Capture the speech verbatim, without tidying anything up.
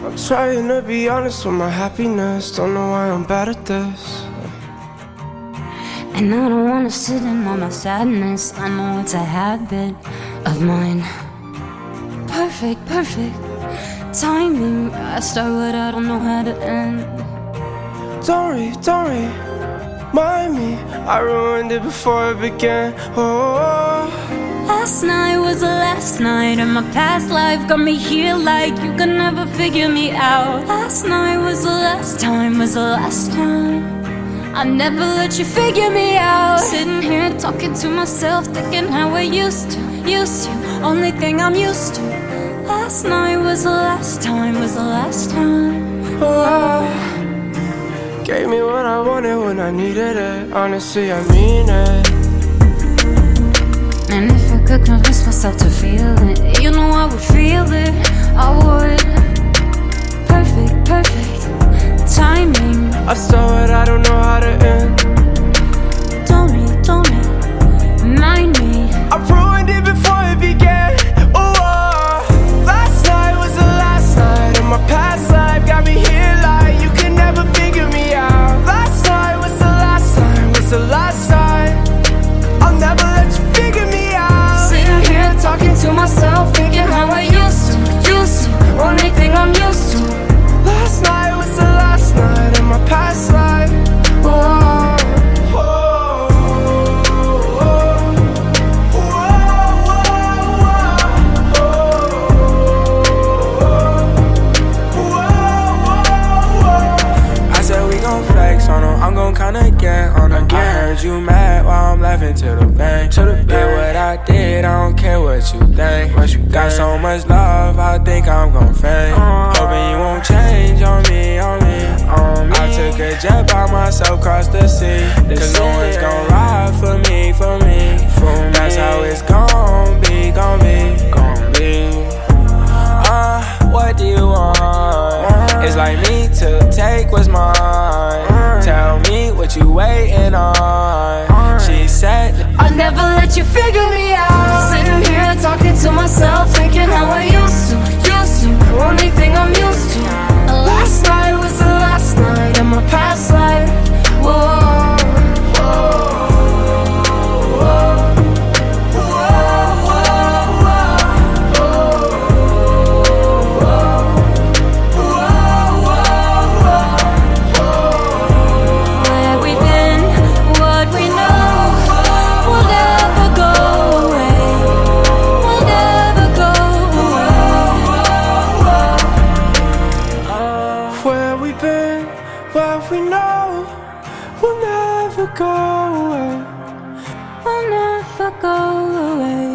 I'm trying to be honest with my happiness. Don't know why I'm bad at this. And I don't wanna sit in on my sadness. I know it's a habit of mine. Perfect, perfect timing. I start what I don't know how to end. Don't worry, don't worry, mind me. I ruined it before it began. Oh, last night was the last night, and my past life got me here like you could never figure me out. Last night was the last time, was the last time I never let you figure me out. Sitting here talking to myself, thinking how I used to, used to, only thing I'm used to. Last night was the last time, was the last time. oh, gave me what I wanted when I needed it. Honestly, I mean it. And if I could convince myself to feel it, you know I would feel it, I would. Perfect, perfect timing. I start what I don't know how to end. Don't me, don't me, mind me. I ruined it before it began. Oh, oh, last night was the last night, and my past life got me here like you could never figure me out. Last night was the last time, was the last time I'll never let you figure me out. Sitting here talking to myself, thinking how I used to, used to, only thing I'm used to. Last night was the last night in my past life. Oh, oh, oh, oh, oh. I said we gon' flex on them, I'm gon' kinda get on them. I heard you mad while I'm laughing to the bank. Did what I did, I don't care what you think. Got so much love, I think I'm gon' fade. Hoping you won't change on me, on me. I took a jet by myself across the sea. Cause no one's gon' ride for me, for me. That's how it's gon' be, gon' be. Uh, what do you want? It's like me to take what's mine. Tell me what you waiting on. She said I'll never let you figure me out. Sitting here talking to myself, thinking how I used to, used to, only thing I'm used to. Last night was the last night in my past life. Whoa, whoa, whoa, where have we been? What we know will never go away. Will never go away. where we been, what we know will never go away. Will never go away.